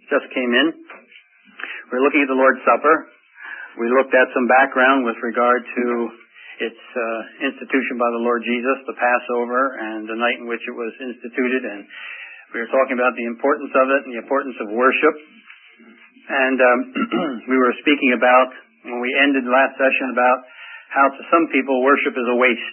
just came in. We're looking at the Lord's Supper. We looked at some background with regard to its institution by the Lord Jesus, the Passover, and the night in which it was instituted. And we were talking about the importance of it and the importance of worship. And we were speaking about, when we ended the last session, about how to some people worship is a waste.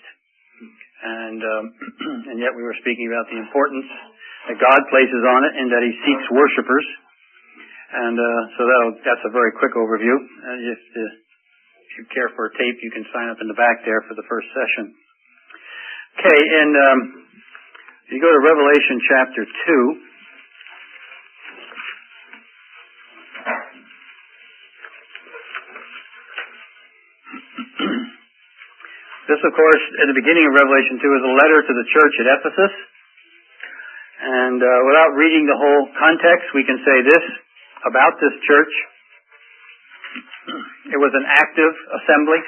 And yet we were speaking about the importance that God places on it and that He seeks worshipers. And so that's a very quick overview. If you care for a tape, you can sign up in the back there for the first session. Okay, and you go to Revelation chapter 2. This, of course, at the beginning of Revelation 2 is a letter to the church at Ephesus. And without reading the whole context, we can say this about this church. It was an active assembly.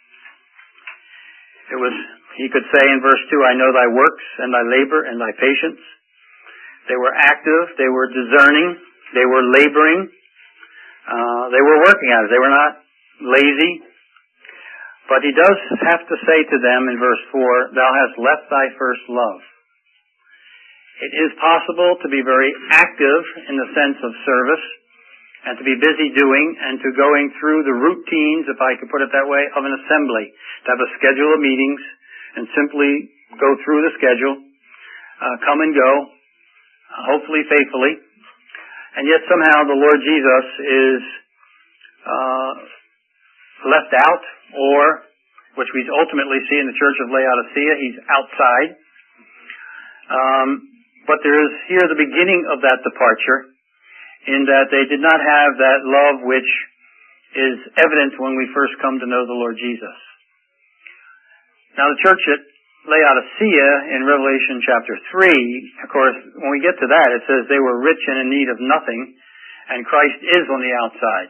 He could say in verse 2, I know thy works and thy labor and thy patience. They were active, they were discerning, they were laboring, they were working at it. They were not lazy. But he does have to say to them in verse 4, thou hast left thy first love. It is possible to be very active in the sense of service and to be busy doing and to going through the routines, if I could put it that way, of an assembly. To have a schedule of meetings and simply go through the schedule, come and go, hopefully faithfully. And yet somehow the Lord Jesus is left out, or, which we ultimately see in the church of Laodicea, He's outside. But there is here the beginning of that departure, in that they did not have that love which is evident when we first come to know the Lord Jesus. Now the church at Laodicea in Revelation chapter 3, of course, when we get to that, it says they were rich and in need of nothing, and Christ is on the outside.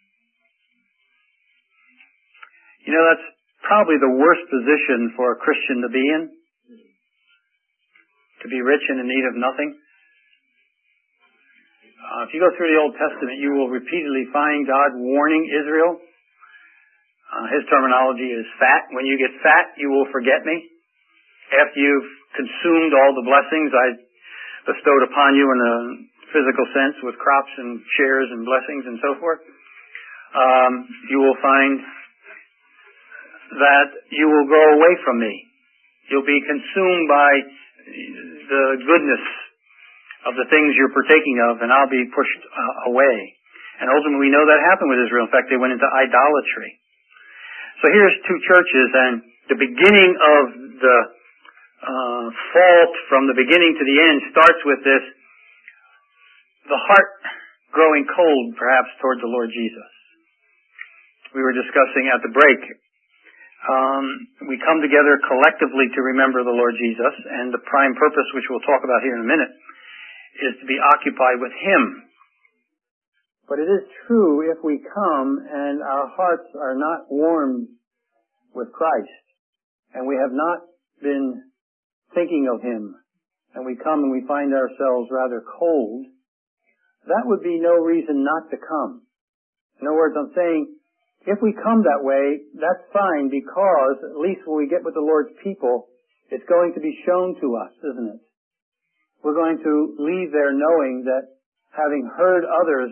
You know, that's probably the worst position for a Christian to be in. To be rich and in need of nothing. If you go through the Old Testament, you will repeatedly find God warning Israel. His terminology is fat. When you get fat, you will forget me. After you've consumed all the blessings I bestowed upon you in a physical sense with crops and shares and blessings and so forth, you will find that you will go away from me. You'll be consumed by the goodness of the things you're partaking of, and I'll be pushed away. And ultimately we know that happened with Israel. In fact, they went into idolatry. So here's two churches, and the beginning of the fault from the beginning to the end starts with this, the heart growing cold perhaps toward the Lord Jesus. We were discussing at the break, we come together collectively to remember the Lord Jesus, and the prime purpose, which we'll talk about here in a minute, is to be occupied with Him. But it is true, if we come and our hearts are not warmed with Christ, and we have not been thinking of Him, and we come and we find ourselves rather cold, that would be no reason not to come. In other words, I'm saying, if we come that way, that's fine, because at least when we get with the Lord's people, it's going to be shown to us, isn't it? We're going to leave there knowing that having heard others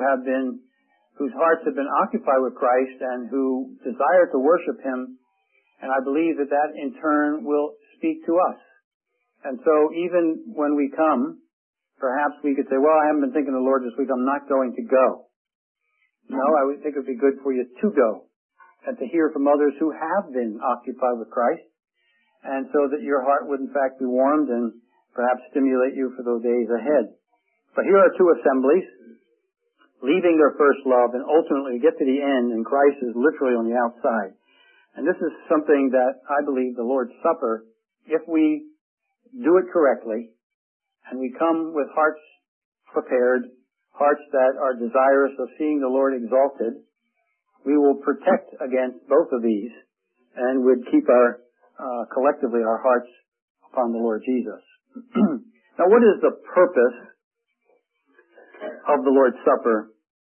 whose hearts have been occupied with Christ and who desire to worship Him, and I believe that that in turn will speak to us. And so even when we come, perhaps we could say, well, I haven't been thinking of the Lord this week, I'm not going to go. No, I would think it would be good for you to go and to hear from others who have been occupied with Christ, and so that your heart would in fact be warmed and perhaps stimulate you for those days ahead. But here are two assemblies leaving their first love, and ultimately get to the end, and Christ is literally on the outside. And this is something that I believe the Lord's Supper, if we do it correctly, and we come with hearts prepared, hearts that are desirous of seeing the Lord exalted, we will protect against both of these and would keep collectively our hearts upon the Lord Jesus. Now, what is the purpose of the Lord's Supper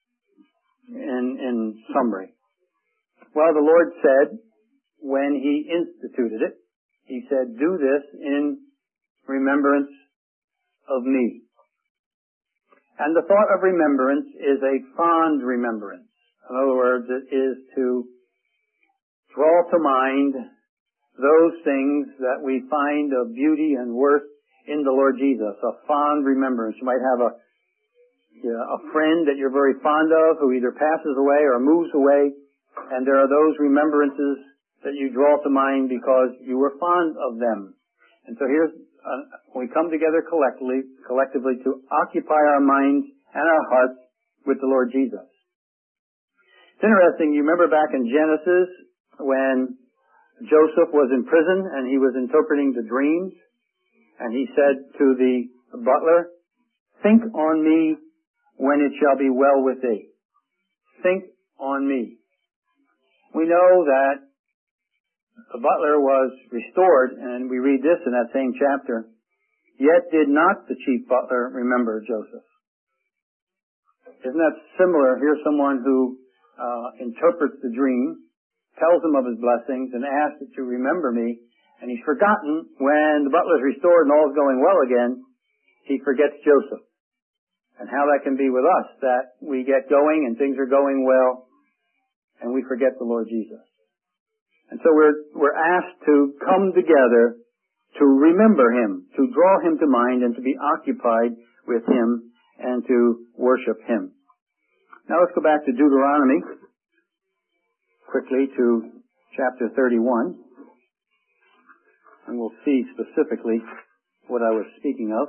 in summary? Well, the Lord said, when He instituted it, He said, do this in remembrance of me. And the thought of remembrance is a fond remembrance. In other words, it is to draw to mind those things that we find of beauty and worth in the Lord Jesus, a fond remembrance. You might have a friend that you're very fond of who either passes away or moves away, and there are those remembrances that you draw to mind because you were fond of them. And so here's, we come together collectively to occupy our minds and our hearts with the Lord Jesus. It's interesting, you remember back in Genesis when Joseph was in prison and he was interpreting the dreams, and he said to the butler, think on me when it shall be well with thee. Think on me. We know that the butler was restored, and we read this in that same chapter, yet did not the chief butler remember Joseph. Isn't that similar? Here's someone who interprets the dream, tells him of his blessings, and asks that you remember me, and he's forgotten when the butler's restored and all is going well again, he forgets Joseph. And how that can be with us, that we get going and things are going well, and we forget the Lord Jesus. And so we're asked to come together to remember Him, to draw Him to mind, and to be occupied with Him, and to worship Him. Now let's go back to Deuteronomy, quickly to chapter 31, and we'll see specifically what I was speaking of.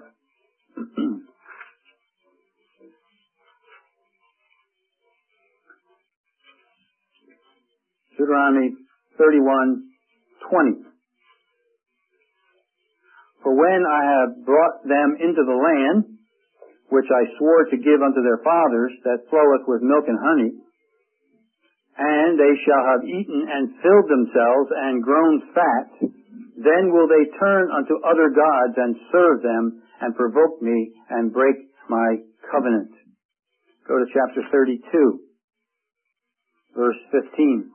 Deuteronomy 31:20. For when I have brought them into the land, which I swore to give unto their fathers, that floweth with milk and honey, and they shall have eaten and filled themselves and grown fat, then will they turn unto other gods and serve them and provoke me and break my covenant. Go to chapter 32, verse 15.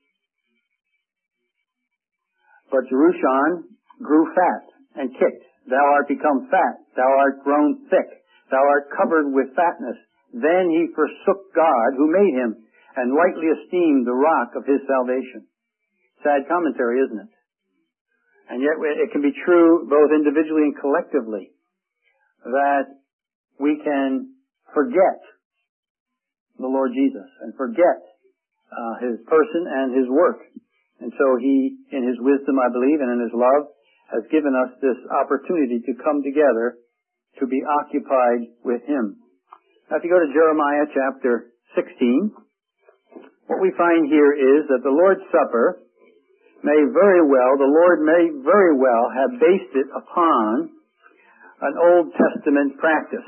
But Jerushan grew fat and kicked. Thou art become fat. Thou art grown thick. Thou art covered with fatness. Then he forsook God who made him and lightly esteemed the rock of his salvation. Sad commentary, isn't it? And yet it can be true both individually and collectively that we can forget the Lord Jesus and forget His person and His work. And so He, in His wisdom, I believe, and in His love, has given us this opportunity to come together to be occupied with Him. Now, if you go to Jeremiah chapter 16, what we find here is that the Lord's Supper the Lord may very well have based it upon an Old Testament practice.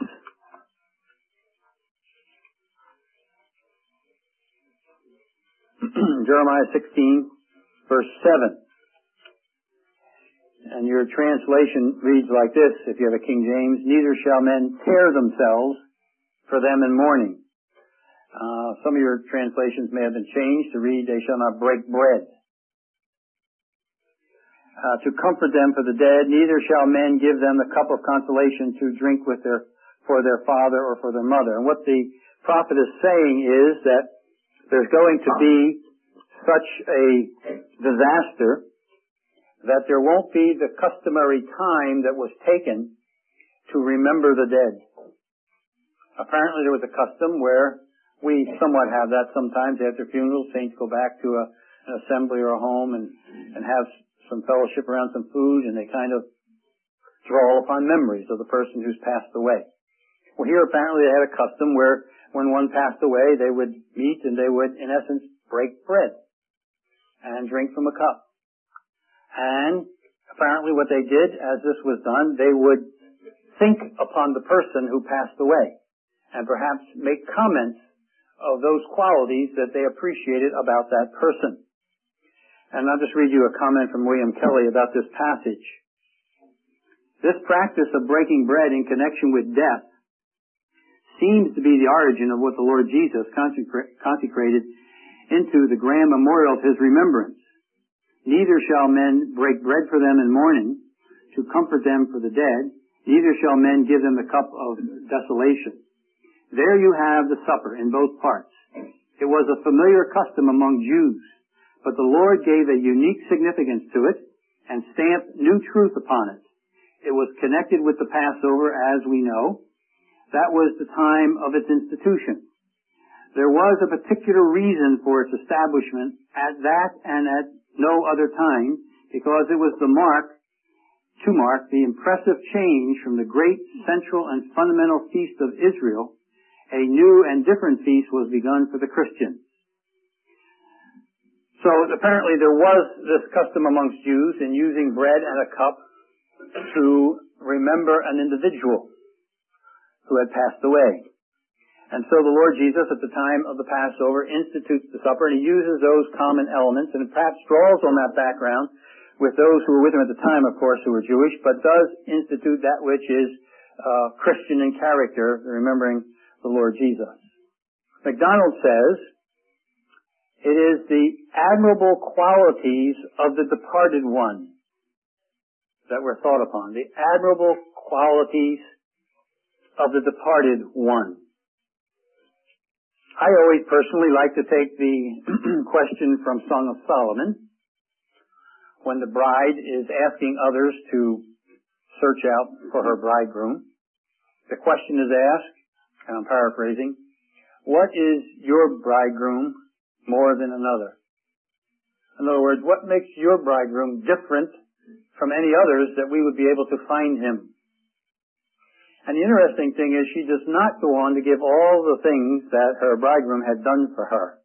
Jeremiah 16, verse 7. And your translation reads like this, if you have a King James, neither shall men tear themselves for them in mourning. Some of your translations may have been changed to read, they shall not break bread. To comfort them for the dead, neither shall men give them the cup of consolation to drink for their father or for their mother. And what the prophet is saying is that there's going to be such a disaster that there won't be the customary time that was taken to remember the dead. Apparently there was a custom where we somewhat have that sometimes after funerals. Saints go back to an assembly or a home and have some fellowship around some food, and they kind of draw upon memories of the person who's passed away. Well, here apparently they had a custom where when one passed away, they would meet and they would, in essence, break bread and drink from a cup. And apparently what they did as this was done, they would think upon the person who passed away and perhaps make comments of those qualities that they appreciated about that person. And I'll just read you a comment from William Kelly about this passage. This practice of breaking bread in connection with death seems to be the origin of what the Lord Jesus consecrated into the grand memorial of his remembrance. Neither shall men break bread for them in mourning, to comfort them for the dead, neither shall men give them the cup of desolation. There you have the supper in both parts. It was a familiar custom among Jews, but the Lord gave a unique significance to it and stamped new truth upon it. It was connected with the Passover, as we know. That was the time of its institution. There was a particular reason for its establishment at that and at no other time, because it was to mark the impressive change from the great central and fundamental feast of Israel. A new and different feast was begun for the Christians. So apparently there was this custom amongst Jews in using bread and a cup to remember an individual who had passed away. And so the Lord Jesus, at the time of the Passover, institutes the supper, and he uses those common elements, and perhaps draws on that background with those who were with him at the time, of course, who were Jewish, but does institute that which is Christian in character, remembering the Lord Jesus. MacDonald says, it is the admirable qualities of the departed one that were thought upon. The admirable qualities of the departed one. I always personally like to take the question from Song of Solomon, when the bride is asking others to search out for her bridegroom. The question is asked, and I'm paraphrasing, what is your bridegroom more than another? In other words, what makes your bridegroom different from any others that we would be able to find him? And the interesting thing is she does not go on to give all the things that her bridegroom had done for her.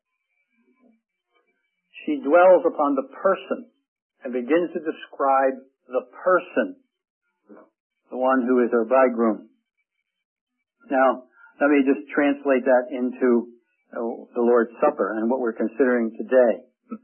She dwells upon the person and begins to describe the person, the one who is her bridegroom. Now, let me just translate that into the Lord's Supper and what we're considering today.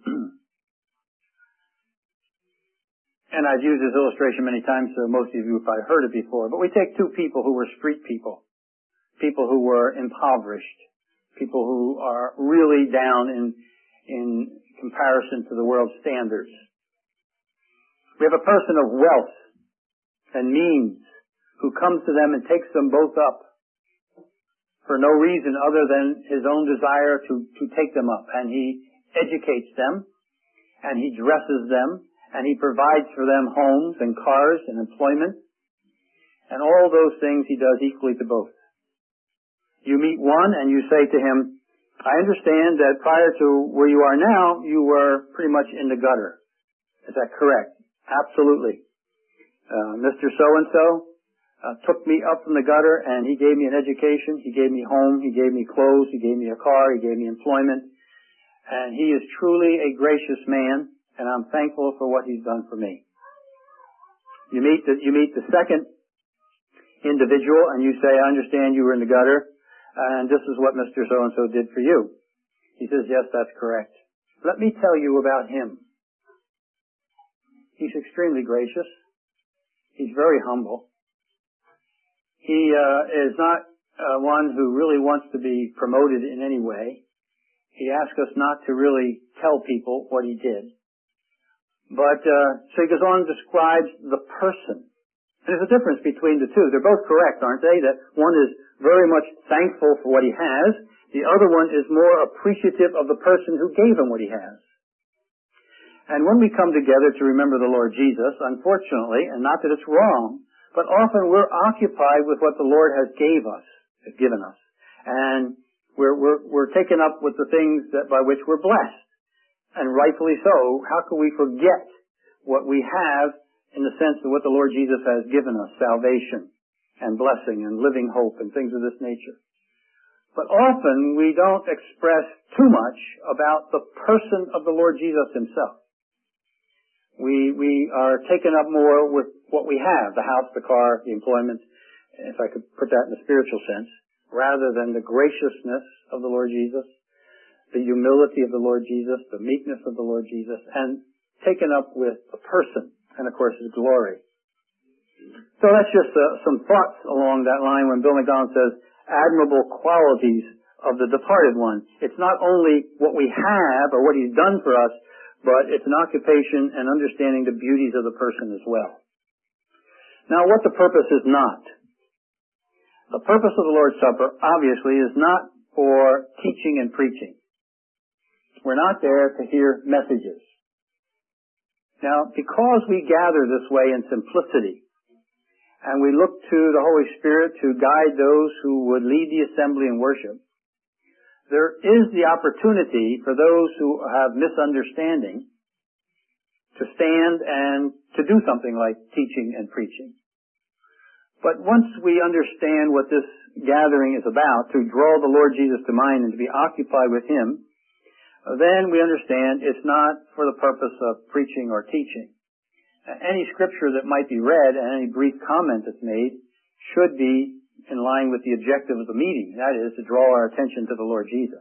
And I've used this illustration many times, so most of you have probably heard it before. But we take two people who were street people, people who were impoverished, people who are really down in comparison to the world's standards. We have a person of wealth and means who comes to them and takes them both up for no reason other than his own desire to take them up. And he educates them, and he dresses them, and he provides for them homes and cars and employment. And all those things he does equally to both. You meet one and you say to him, I understand that prior to where you are now, you were pretty much in the gutter. Is that correct? Absolutely. Mr. So-and-so took me up from the gutter, and he gave me an education, he gave me home, he gave me clothes, he gave me a car, he gave me employment. And he is truly a gracious man, and I'm thankful for what he's done for me. You meet the second individual, and you say, I understand you were in the gutter, and this is what Mr. So-and-so did for you. He says, yes, that's correct. Let me tell you about him. He's extremely gracious. He's very humble. He is not one who really wants to be promoted in any way. He asks us not to really tell people what he did. But so he goes on and describes the person. And there's a difference between the two. They're both correct, aren't they? That one is very much thankful for what he has. The other one is more appreciative of the person who gave him what he has. And when we come together to remember the Lord Jesus, unfortunately, and not that it's wrong, but often we're occupied with what the Lord has given us. And we're taken up with the things by which we're blessed. And rightfully so. How can we forget what we have in the sense of what the Lord Jesus has given us, salvation and blessing and living hope and things of this nature? But often we don't express too much about the person of the Lord Jesus himself. We are taken up more with what we have, the house, the car, the employment, if I could put that in a spiritual sense, rather than the graciousness of the Lord Jesus, the humility of the Lord Jesus, the meekness of the Lord Jesus, and taken up with the person, and of course his glory. So that's just some thoughts along that line when Bill MacDonald says, admirable qualities of the departed one. It's not only what we have or what he's done for us, but it's an occupation and understanding the beauties of the person as well. Now, what the purpose is not. The purpose of the Lord's Supper, obviously, is not for teaching and preaching. We're not there to hear messages. Now, because we gather this way in simplicity, and we look to the Holy Spirit to guide those who would lead the assembly in worship, there is the opportunity for those who have misunderstanding to stand and to do something like teaching and preaching. But once we understand what this gathering is about, to draw the Lord Jesus to mind and to be occupied with Him, then we understand it's not for the purpose of preaching or teaching. Any scripture that might be read and any brief comment that's made should be in line with the objective of the meeting. That is, to draw our attention to the Lord Jesus.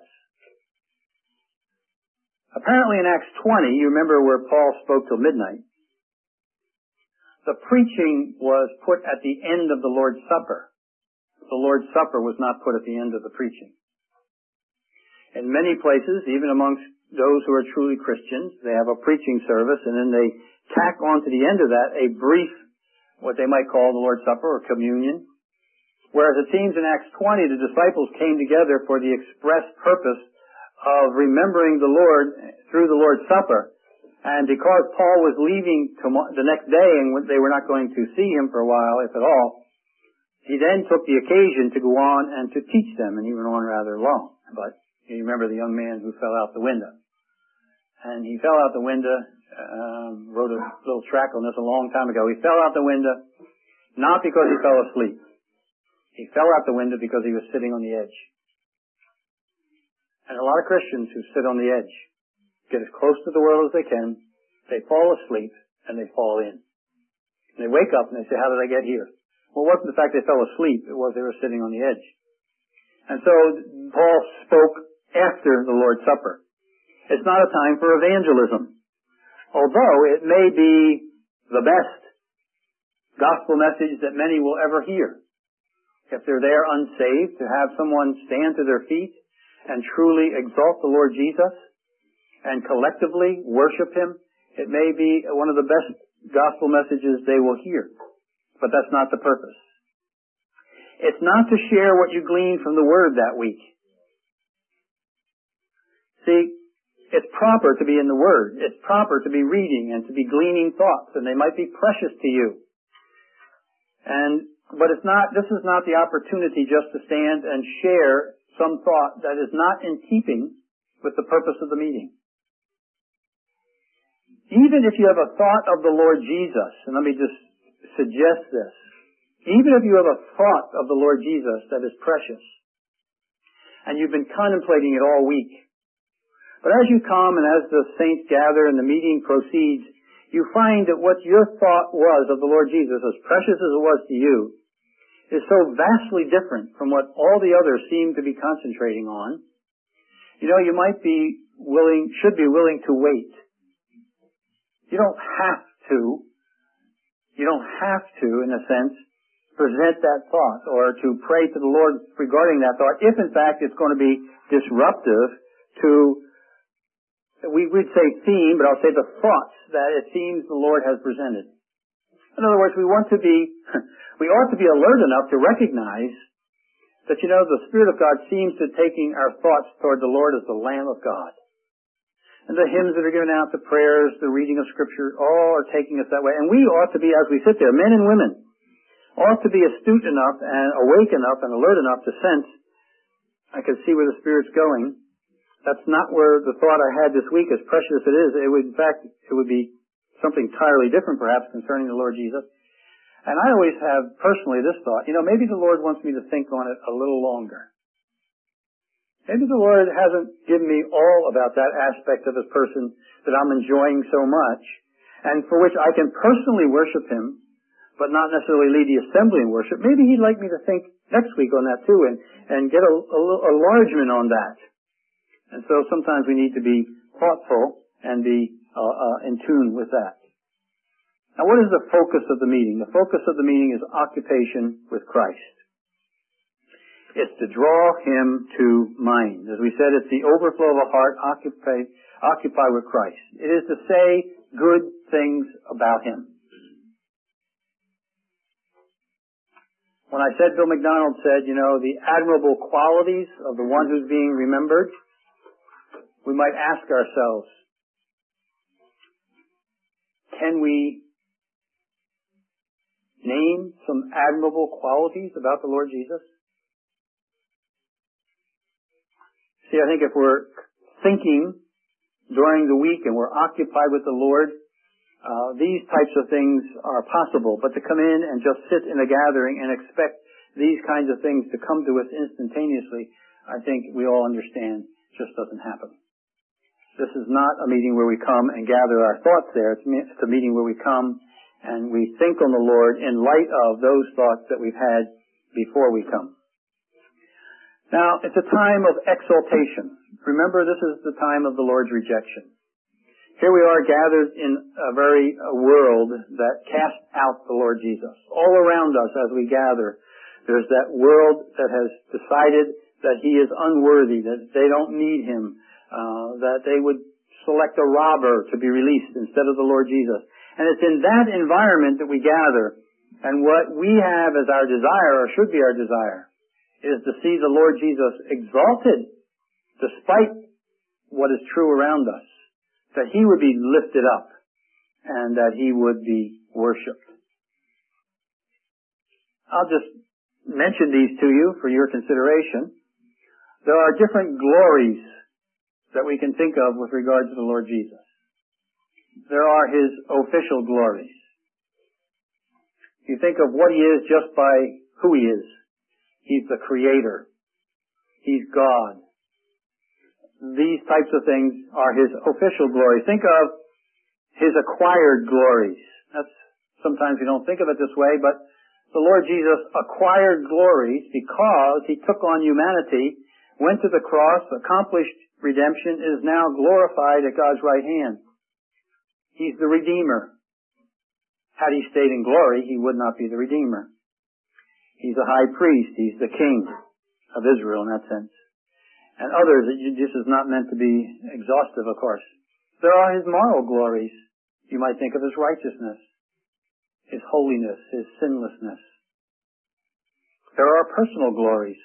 Apparently in Acts 20, you remember where Paul spoke till midnight, the preaching was put at the end of the Lord's Supper. The Lord's Supper was not put at the end of the preaching. In many places, even amongst those who are truly Christians, they have a preaching service and then they tack on to the end of that a brief, what they might call the Lord's Supper or communion. Whereas it seems in Acts 20, the disciples came together for the express purpose of remembering the Lord through the Lord's Supper. And because Paul was leaving the next day and they were not going to see him for a while, if at all, he then took the occasion to go on and to teach them, and he went on rather long. But you remember the young man who fell out the window. And he fell out the window, wrote a little tract on this a long time ago. He fell out the window not because he fell asleep. He fell out the window because he was sitting on the edge. And a lot of Christians who sit on the edge get as close to the world as they can, they fall asleep, and they fall in. And they wake up and they say, how did I get here? Well, it wasn't the fact they fell asleep, it was they were sitting on the edge. And so Paul spoke after the Lord's Supper. It's not a time for evangelism. Although it may be the best gospel message that many will ever hear. If they're there unsaved, to have someone stand to their feet and truly exalt the Lord Jesus and collectively worship Him, it may be one of the best gospel messages they will hear. But that's not the purpose. It's not to share what you glean from the Word that week. See, it's proper to be in the Word. It's proper to be reading and to be gleaning thoughts, and they might be precious to you. But this is not the opportunity just to stand and share some thought that is not in keeping with the purpose of the meeting. Even if you have a thought of the Lord Jesus, and let me just suggest this, even if you have a thought of the Lord Jesus that is precious, and you've been contemplating it all week, but as you come and as the saints gather and the meeting proceeds, you find that what your thought was of the Lord Jesus, as precious as it was to you, is so vastly different from what all the others seem to be concentrating on. You know, you might be should be willing to wait. You don't have to, in a sense, present that thought or to pray to the Lord regarding that thought, if in fact it's going to be disruptive to, we would say theme, but I'll say the thoughts that it seems the Lord has presented. In other words, we ought to be alert enough to recognize that, the Spirit of God seems to taking our thoughts toward the Lord as the Lamb of God. And the hymns that are given out, the prayers, the reading of Scripture, all are taking us that way. And we ought to be, as we sit there, men and women, ought to be astute enough and awake enough and alert enough to sense, I can see where the Spirit's going. That's not where the thought I had this week, as precious as it is. It would be something entirely different, perhaps, concerning the Lord Jesus. And I always have, personally, this thought, maybe the Lord wants me to think on it a little longer. Maybe the Lord hasn't given me all about that aspect of His person that I'm enjoying so much, and for which I can personally worship Him, but not necessarily lead the assembly in worship. Maybe He'd like me to think next week on that too, and get a enlargement on that. And so sometimes we need to be thoughtful and be in tune with that. Now, what is the focus of the meeting? The focus of the meeting is occupation with Christ. It's to draw Him to mind. As we said, it's the overflow of a heart occupied with Christ. It is to say good things about Him. When I said, Bill McDonald said, the admirable qualities of the one who's being remembered, we might ask ourselves, can we name some admirable qualities about the Lord Jesus? See, I think if we're thinking during the week and we're occupied with the Lord, these types of things are possible. But to come in and just sit in a gathering and expect these kinds of things to come to us instantaneously, I think we all understand just doesn't happen. This is not a meeting where we come and gather our thoughts there. It's a meeting where we come and we think on the Lord in light of those thoughts that we've had before we come. Now, it's a time of exaltation. Remember, this is the time of the Lord's rejection. Here we are gathered in a very world that casts out the Lord Jesus. All around us as we gather, there's that world that has decided that He is unworthy, that they don't need Him, that they would select a robber to be released instead of the Lord Jesus. And it's in that environment that we gather. And what we have as our desire, or should be our desire, is to see the Lord Jesus exalted despite what is true around us. That He would be lifted up and that He would be worshipped. I'll just mention these to you for your consideration. There are different glories that we can think of with regard to the Lord Jesus. There are His official glories. You think of what He is just by who He is. He's the Creator. He's God. These types of things are His official glories. Think of His acquired glories. Sometimes we don't think of it this way, but the Lord Jesus acquired glories because He took on humanity, went to the cross, accomplished redemption, is now glorified at God's right hand. He's the Redeemer. Had He stayed in glory, He would not be the Redeemer. He's the High Priest. He's the King of Israel in that sense. And others, this is not meant to be exhaustive, of course. There are His moral glories. You might think of His righteousness, His holiness, His sinlessness. There are personal glories.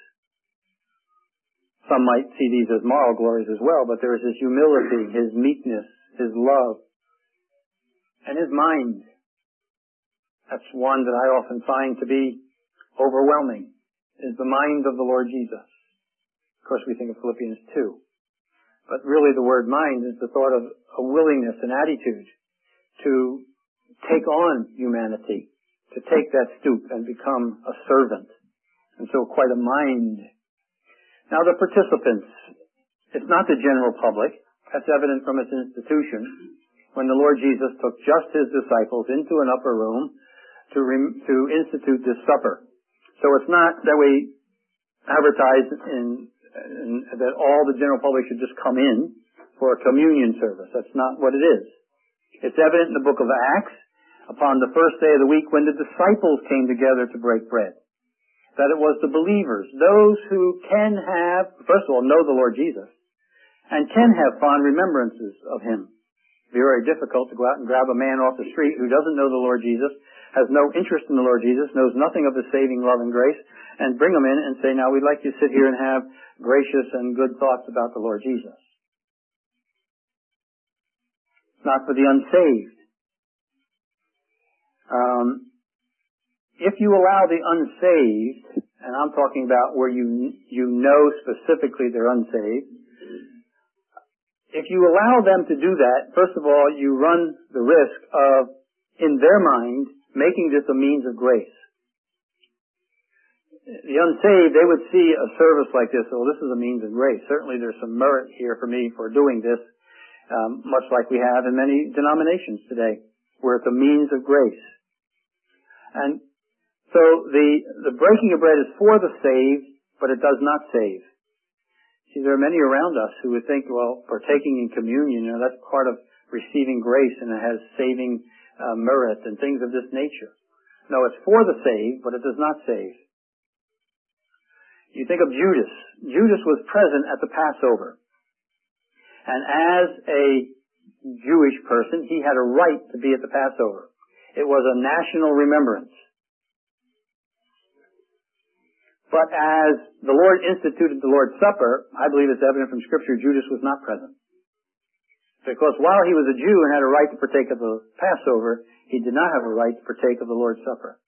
Some might see these as moral glories as well, but there is His humility, His meekness, His love, and His mind. That's one that I often find to be overwhelming, is the mind of the Lord Jesus. Of course, we think of Philippians 2. But really the word mind is the thought of a willingness, an attitude to take on humanity, to take that stoop and become a servant. And so quite a mind. Now the participants, it's not the general public. That's evident from its institution. When the Lord Jesus took just His disciples into an upper room to institute this supper. So it's not that we advertise that all the general public should just come in for a communion service. That's not what it is. It's evident in the book of Acts, upon the first day of the week when the disciples came together to break bread, that it was the believers, those who can have, first of all, know the Lord Jesus, and can have fond remembrances of Him. It'd be very difficult to go out and grab a man off the street who doesn't know the Lord Jesus, has no interest in the Lord Jesus, knows nothing of His saving love and grace, and bring them in and say, now we'd like you to sit here and have gracious and good thoughts about the Lord Jesus. Not for the unsaved. If you allow the unsaved, and I'm talking about where you know specifically they're unsaved, if you allow them to do that, first of all, you run the risk of, in their mind, making this a means of grace. The unsaved, they would see a service like this, oh, this is a means of grace. Certainly there's some merit here for me for doing this, much like we have in many denominations today, where it's a means of grace. And so the breaking of bread is for the saved, but it does not save. See, there are many around us who would think, well, partaking in communion, that's part of receiving grace and it has saving merit and things of this nature. No, it's for the saved, but it does not save. You think of Judas. Judas was present at the Passover. And as a Jewish person, he had a right to be at the Passover. It was a national remembrance. But as the Lord instituted the Lord's Supper, I believe it's evident from Scripture, Judas was not present. Because while he was a Jew and had a right to partake of the Passover, he did not have a right to partake of the Lord's Supper.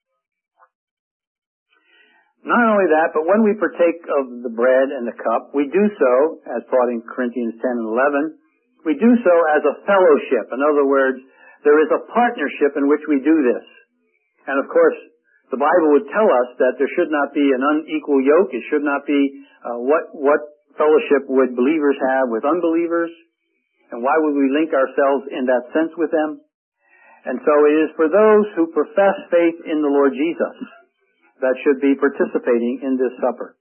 Not only that, but when we partake of the bread and the cup, we do so, as taught in Corinthians 10 and 11, we do so as a fellowship. In other words, there is a partnership in which we do this. And of course, the Bible would tell us that there should not be an unequal yoke. It should not be what fellowship would believers have with unbelievers. And why would we link ourselves in that sense with them? And so it is for those who profess faith in the Lord Jesus that should be participating in this supper.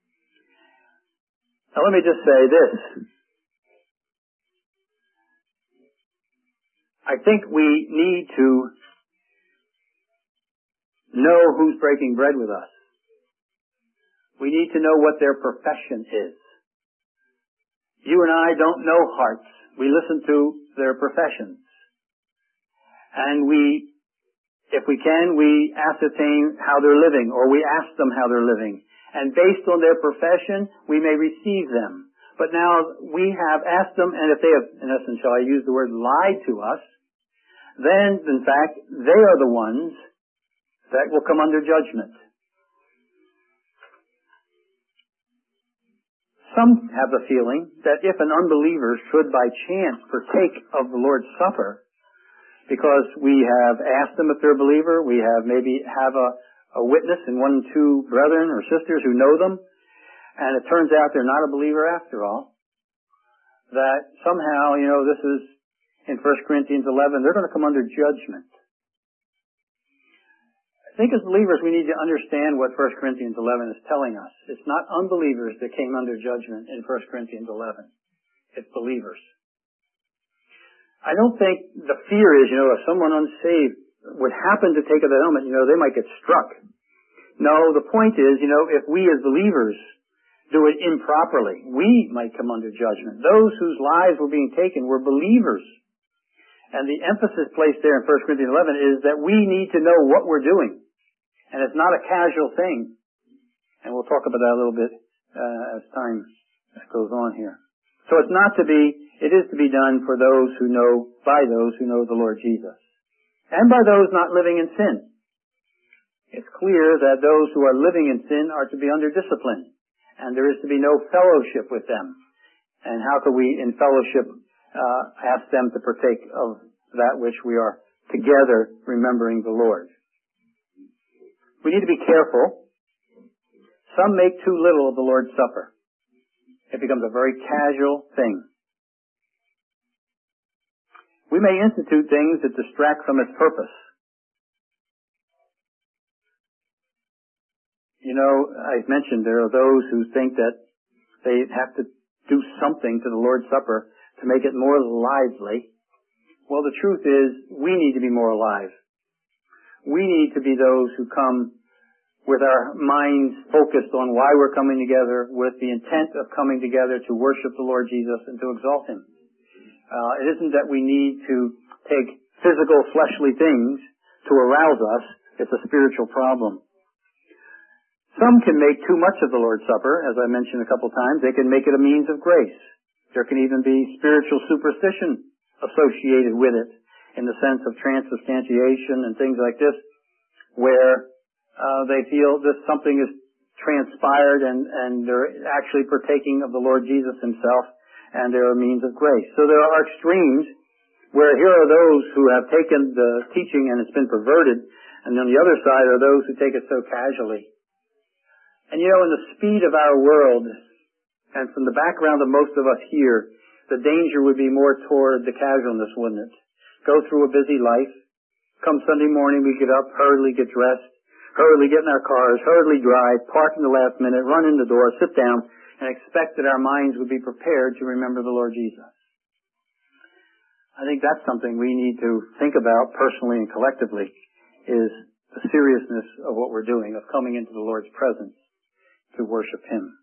Now let me just say this. I think we need to know who's breaking bread with us. We need to know what their profession is. You and I don't know hearts. We listen to their professions. And if we can, we ascertain how they're living, or we ask them how they're living. And based on their profession, we may receive them. But now we have asked them, and if they have, in essence, shall I use the word, lied to us, then, in fact, they are the ones that will come under judgment. Some have the feeling that if an unbeliever should by chance partake of the Lord's Supper, because we have asked them if they're a believer, we have maybe have a witness in 1 or 2 brethren or sisters who know them, and it turns out they're not a believer after all, that somehow, this is in 1 Corinthians 11, they're going to come under judgment. I think as believers we need to understand what 1 Corinthians 11 is telling us. It's not unbelievers that came under judgment in 1 Corinthians 11. It's believers. I don't think the fear is, if someone unsaved would happen to take of that element, they might get struck. No, the point is, if we as believers do it improperly, we might come under judgment. Those whose lives were being taken were believers. And the emphasis placed there in 1 Corinthians 11 is that we need to know what we're doing. And it's not a casual thing. And we'll talk about that a little bit as time goes on here. So it is to be done for those who know, by those who know the Lord Jesus. And by those not living in sin. It's clear that those who are living in sin are to be under discipline. And there is to be no fellowship with them. And how could we, in fellowship, ask them to partake of that which we are together remembering the Lord? We need to be careful. Some make too little of the Lord's Supper. It becomes a very casual thing. We may institute things that distract from its purpose. I've mentioned there are those who think that they have to do something to the Lord's Supper to make it more lively. Well, the truth is, we need to be more alive. We need to be those who come with our minds focused on why we're coming together, with the intent of coming together to worship the Lord Jesus and to exalt Him. It isn't that we need to take physical, fleshly things to arouse us. It's a spiritual problem. Some can make too much of the Lord's Supper, as I mentioned a couple times. They can make it a means of grace. There can even be spiritual superstition associated with it, in the sense of transubstantiation and things like this, where they feel that something is transpired and they're actually partaking of the Lord Jesus Himself, and there are means of grace. So there are extremes where here are those who have taken the teaching and it's been perverted, and on the other side are those who take it so casually. And in the speed of our world, and from the background of most of us here, the danger would be more toward the casualness, wouldn't it? Go through a busy life. Come Sunday morning, we get up, hurriedly get dressed, hurriedly get in our cars, hurriedly drive, park in the last minute, run in the door, sit down, and expect that our minds would be prepared to remember the Lord Jesus. I think that's something we need to think about personally and collectively, is the seriousness of what we're doing, of coming into the Lord's presence to worship Him.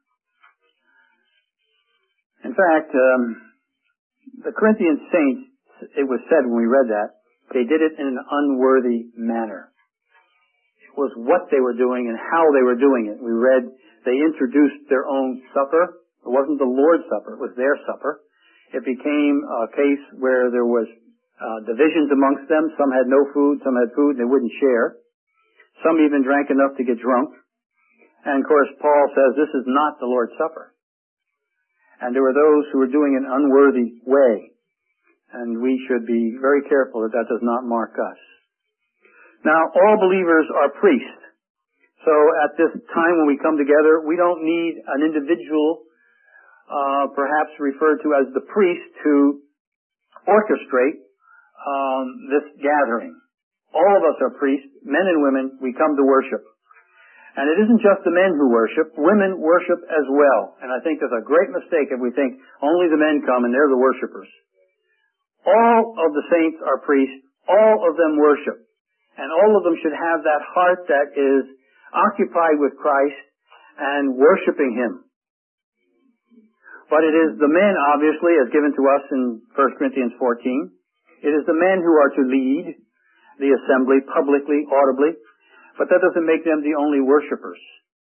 In fact, the Corinthian saints, it was said when we read that, they did it in an unworthy manner. It was what they were doing and how they were doing it. We read they introduced their own supper. It wasn't the Lord's Supper, it was their supper. It became a case where there was divisions amongst them. Some had no food, some had food, and they wouldn't share. Some even drank enough to get drunk. And of course, Paul says this is not the Lord's Supper. And there were those who were doing it in an unworthy way. And we should be very careful that that does not mark us. Now, all believers are priests. So at this time when we come together, we don't need an individual, perhaps referred to as the priest, to orchestrate this gathering. All of us are priests, men and women. We come to worship. And it isn't just the men who worship. Women worship as well. And I think there's a great mistake if we think only the men come and they're the worshipers. All of the saints are priests. All of them worship. And all of them should have that heart that is occupied with Christ and worshiping Him. But it is the men, obviously, as given to us in 1 Corinthians 14. It is the men who are to lead the assembly publicly, audibly. But that doesn't make them the only worshipers.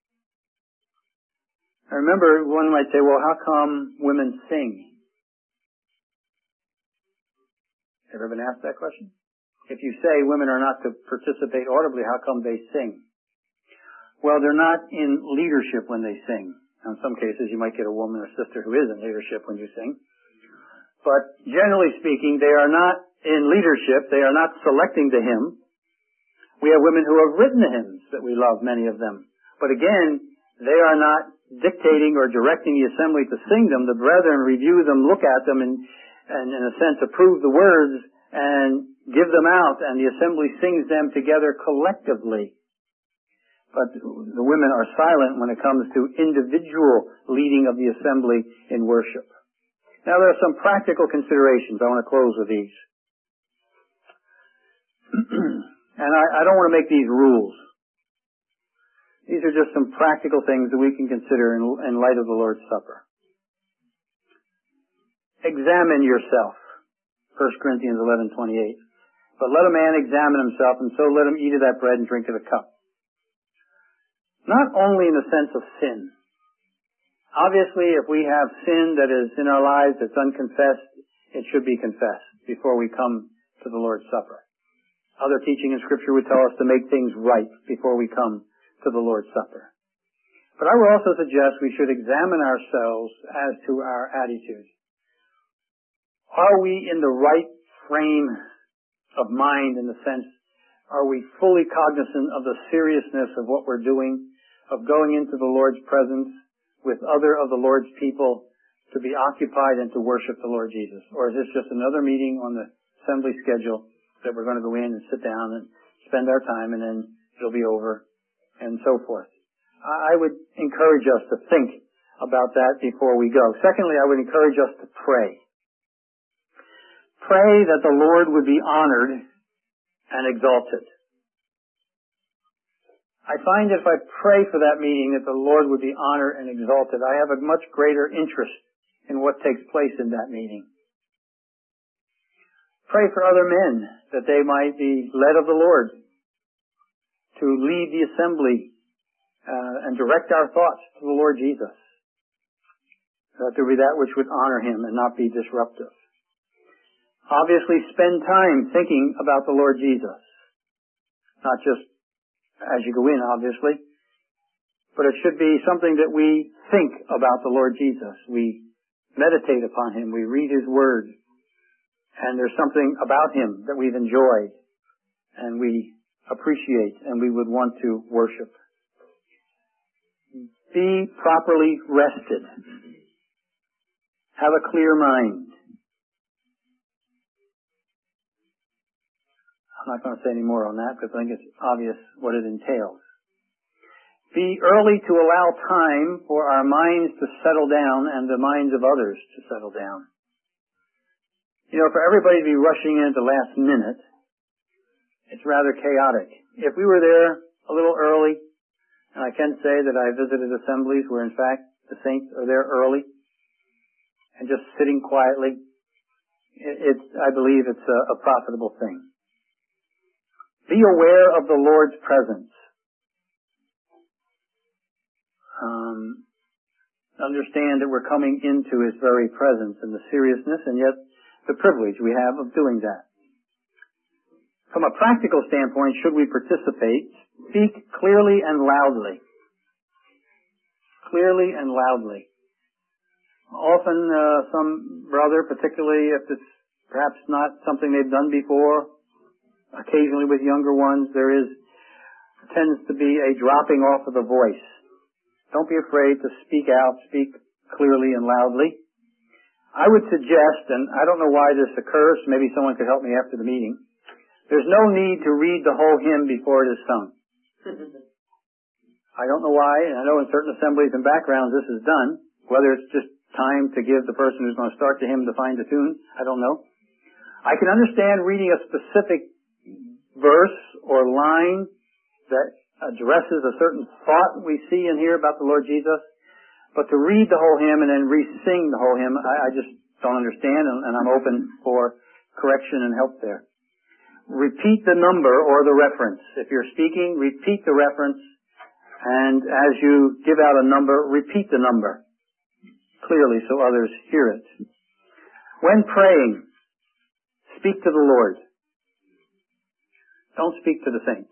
I remember one might say, well, how come women sing? Ever been asked that question? If you say women are not to participate audibly, how come they sing? Well, they're not in leadership when they sing. Now, in some cases, you might get a woman or sister who is in leadership when you sing. But generally speaking, they are not in leadership. They are not selecting the hymn. We have women who have written the hymns that we love, many of them. But again, they are not dictating or directing the assembly to sing them. The brethren review them, look at them, and in a sense approve the words and give them out, and the assembly sings them together collectively. But the women are silent when it comes to individual leading of the assembly in worship. Now there are some practical considerations. I want to close with these. And I don't want to make these rules. These are just some practical things that we can consider in light of the Lord's Supper. Examine yourself. 1 Corinthians 11:28. But let a man examine himself, and so let him eat of that bread and drink of the cup. Not only in the sense of sin. Obviously, if we have sin that is in our lives that's unconfessed, it should be confessed before we come to the Lord's Supper. Other teaching in Scripture would tell us to make things right before we come to the Lord's Supper. But I would also suggest we should examine ourselves as to our attitude. Are we in the right frame of mind, in the sense, are we fully cognizant of the seriousness of what we're doing, of going into the Lord's presence with other of the Lord's people to be occupied and to worship the Lord Jesus? Or is this just another meeting on the assembly schedule that we're going to go in and sit down and spend our time and then it'll be over and so forth? I would encourage us to think about that before we go. Secondly, I would encourage us to pray. Pray that the Lord would be honored and exalted. I find if I pray for that meeting that the Lord would be honored and exalted, I have a much greater interest in what takes place in that meeting. Pray for other men that they might be led of the Lord to lead the assembly and direct our thoughts to the Lord Jesus. That there be that which would honor Him and not be disruptive. Obviously, spend time thinking about the Lord Jesus. Not just as you go in, obviously, but it should be something that we think about the Lord Jesus. We meditate upon Him. We read His Word. And there's something about Him that we've enjoyed and we appreciate and we would want to worship. Be properly rested. Have a clear mind. I'm not going to say any more on that because I think it's obvious what it entails. Be early to allow time for our minds to settle down and the minds of others to settle down. You know, for everybody to be rushing in at the last minute, it's rather chaotic. If we were there a little early And I can say that I visited assemblies where in fact the saints are there early and just sitting quietly. I believe it's a profitable thing. Be aware of the Lord's presence. Understand that we're coming into His very presence and the seriousness and yet the privilege we have of doing that. From a practical standpoint, should we participate, speak clearly and loudly. Clearly and loudly. Often some brother, particularly if it's perhaps not something they've done before, occasionally with younger ones, tends to be a dropping off of the voice. Don't be afraid to speak out, speak clearly and loudly. I would suggest, and I don't know why this occurs, maybe someone could help me after the meeting, there's no need to read the whole hymn before it is sung. I don't know why, and I know in certain assemblies and backgrounds this is done, whether it's just time to give the person who's going to start the hymn to find the tune, I don't know. I can understand reading a specific verse or line that addresses a certain thought we see and hear about the Lord Jesus, but to read the whole hymn and then re-sing the whole hymn, I just don't understand, and I'm open for correction and help there. Repeat the number or the reference. If you're speaking, repeat the reference, and as you give out a number, repeat the number clearly so others hear it. When praying, speak to the Lord. Don't speak to the saints.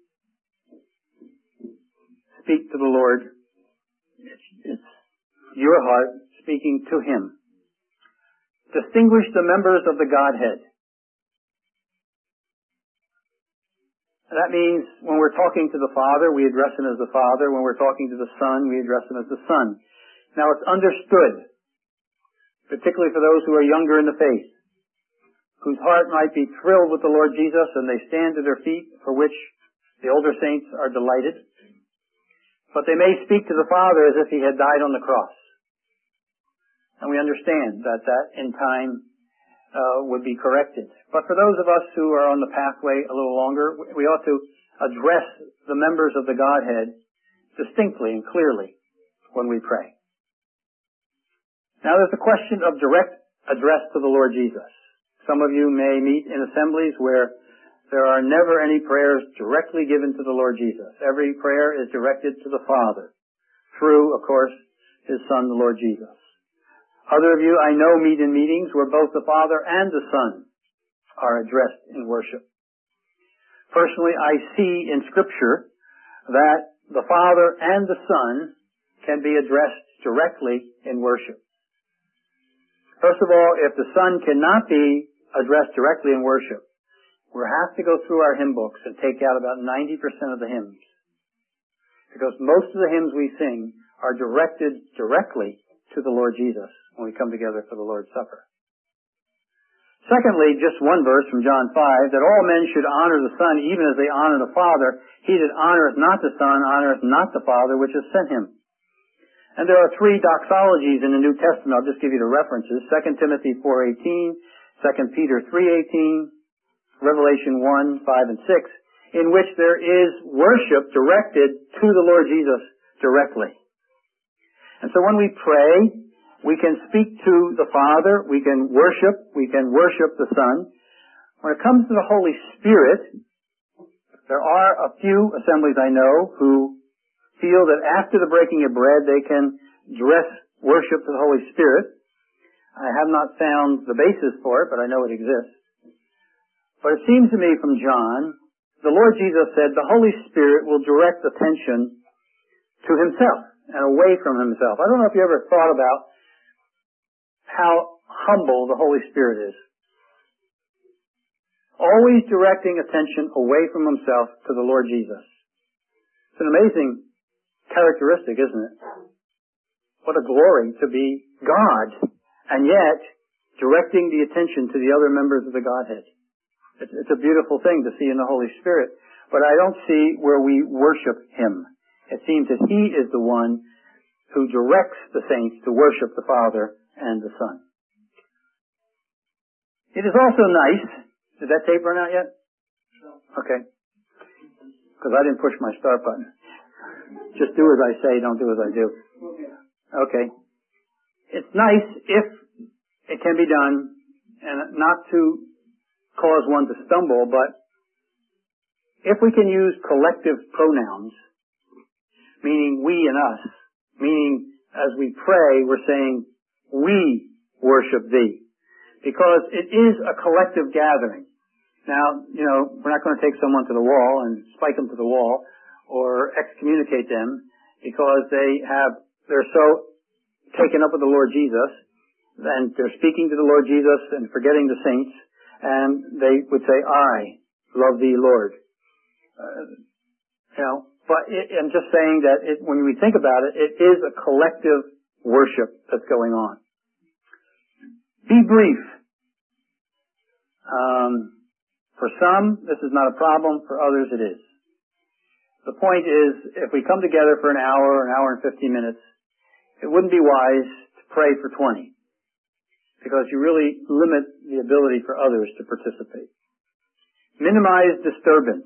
Speak to the Lord. It's your heart speaking to Him. Distinguish the members of the Godhead. That means when we're talking to the Father, we address Him as the Father. When we're talking to the Son, we address Him as the Son. Now it's understood, particularly for those who are younger in the faith, whose heart might be thrilled with the Lord Jesus and they stand to their feet, for which the older saints are delighted. But they may speak to the Father as if He had died on the cross. And we understand that in time would be corrected. But for those of us who are on the pathway a little longer, we ought to address the members of the Godhead distinctly and clearly when we pray. Now there's the question of direct address to the Lord Jesus. Some of you may meet in assemblies where there are never any prayers directly given to the Lord Jesus. Every prayer is directed to the Father through, of course, His Son, the Lord Jesus. Other of you I know meet in meetings where both the Father and the Son are addressed in worship. Personally, I see in Scripture that the Father and the Son can be addressed directly in worship. First of all, if the Son cannot be addressed directly in worship, we'll have to go through our hymn books and take out about 90% of the hymns. Because most of the hymns we sing are directed directly to the Lord Jesus when we come together for the Lord's Supper. Secondly, just one verse from John 5, that all men should honor the Son even as they honor the Father. He that honoreth not the Son honoreth not the Father which has sent Him. And there are three doxologies in the New Testament. I'll just give you the references. 2 Timothy 4:18, 2 Peter 3:18, Revelation 1, 5, and 6, in which there is worship directed to the Lord Jesus directly. And so when we pray, we can speak to the Father, we can worship the Son. When it comes to the Holy Spirit, there are a few assemblies I know who feel that after the breaking of bread they can dress worship to the Holy Spirit. I have not found the basis for it, but I know it exists. But it seems to me from John, the Lord Jesus said the Holy Spirit will direct attention to Himself and away from Himself. I don't know if you ever thought about how humble the Holy Spirit is. Always directing attention away from Himself to the Lord Jesus. It's an amazing characteristic, isn't it? What a glory to be God, and yet directing the attention to the other members of the Godhead. It's a beautiful thing to see in the Holy Spirit, but I don't see where we worship Him. It seems that He is the one who directs the saints to worship the Father and the Son. It is also nice. Did that tape run out yet? Okay. Because I didn't push my start button. Just do as I say, don't do as I do. Okay. It's nice if it can be done, and not to cause one to stumble, but if we can use collective pronouns, meaning we and us, meaning as we pray, we're saying, we worship thee. Because it is a collective gathering. Now, we're not going to take someone to the wall and spike them to the wall or excommunicate them because they're so taken up with the Lord Jesus and they're speaking to the Lord Jesus and forgetting the saints, and they would say, I love thee, Lord. But I'm just saying that when we think about it, it is a collective worship that's going on. Be brief. For some, this is not a problem. For others, it is. The point is, if we come together for an hour and 15 minutes, it wouldn't be wise to pray for 20, because you really limit the ability for others to participate. Minimize disturbance.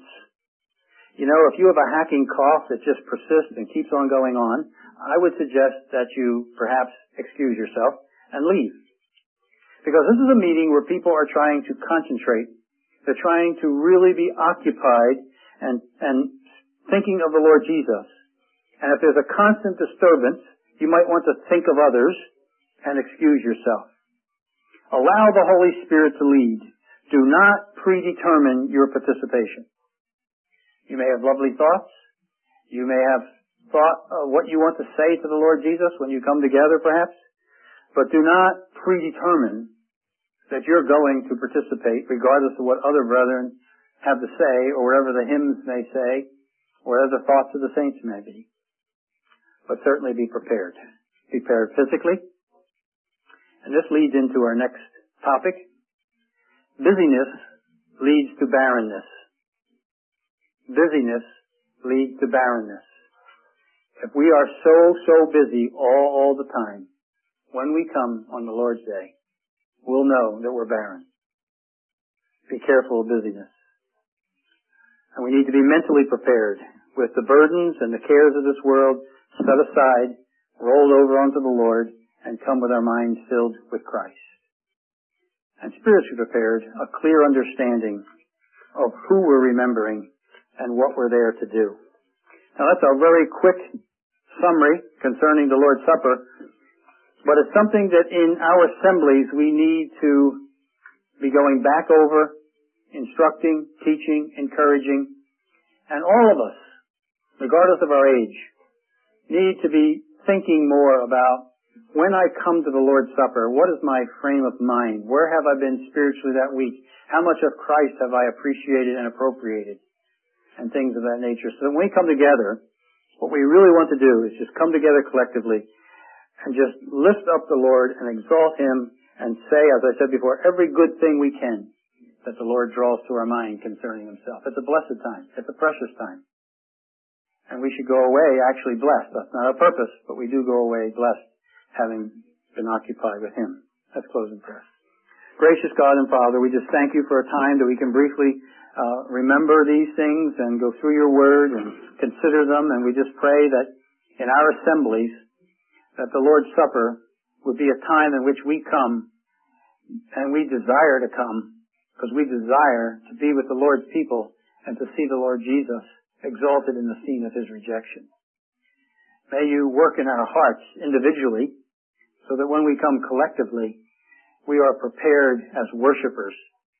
If you have a hacking cough that just persists and keeps on going on, I would suggest that you perhaps excuse yourself and leave. Because this is a meeting where people are trying to concentrate. They're trying to really be occupied and thinking of the Lord Jesus. And if there's a constant disturbance, you might want to think of others and excuse yourself. Allow the Holy Spirit to lead. Do not predetermine your participation. You may have lovely thoughts. You may have thought of what you want to say to the Lord Jesus when you come together, perhaps. But do not predetermine that you're going to participate, regardless of what other brethren have to say, or whatever the hymns may say, or whatever the thoughts of the saints may be. But certainly be prepared. Be prepared physically. And this leads into our next topic. Busyness leads to barrenness. Busyness leads to barrenness. If we are so busy all the time, when we come on the Lord's Day, we'll know that we're barren. Be careful of busyness. And we need to be mentally prepared with the burdens and the cares of this world set aside, rolled over onto the Lord, and come with our minds filled with Christ. And spiritually prepared, a clear understanding of who we're remembering and what we're there to do. Now that's a very quick summary concerning the Lord's Supper, but it's something that in our assemblies we need to be going back over, instructing, teaching, encouraging, and all of us, regardless of our age, need to be thinking more about when I come to the Lord's Supper, what is my frame of mind? Where have I been spiritually that week? How much of Christ have I appreciated and appropriated? And things of that nature. So that when we come together, what we really want to do is just come together collectively and just lift up the Lord and exalt Him and say, as I said before, every good thing we can that the Lord draws to our mind concerning Himself. It's a blessed time. It's a precious time. And we should go away actually blessed. That's not our purpose, but we do go away blessed, having been occupied with Him. Let's close in prayer. Gracious God and Father, we just thank You for a time that we can briefly remember these things and go through Your Word and consider them. And we just pray that in our assemblies, that the Lord's Supper would be a time in which we come, and we desire to come, because we desire to be with the Lord's people and to see the Lord Jesus exalted in the scene of His rejection. May You work in our hearts individually, so that when we come collectively, we are prepared as worshipers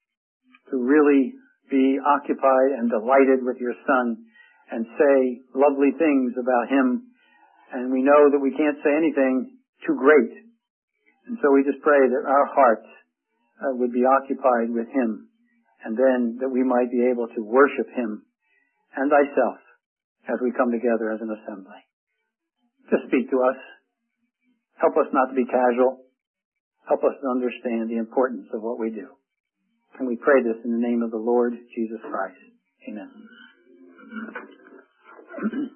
to really be occupied and delighted with Your Son and say lovely things about Him. And we know that we can't say anything too great. And so we just pray that our hearts would be occupied with Him, and then that we might be able to worship Him and Thyself as we come together as an assembly. Just speak to us. Help us not to be casual. Help us to understand the importance of what we do. And we pray this in the name of the Lord Jesus Christ. Amen.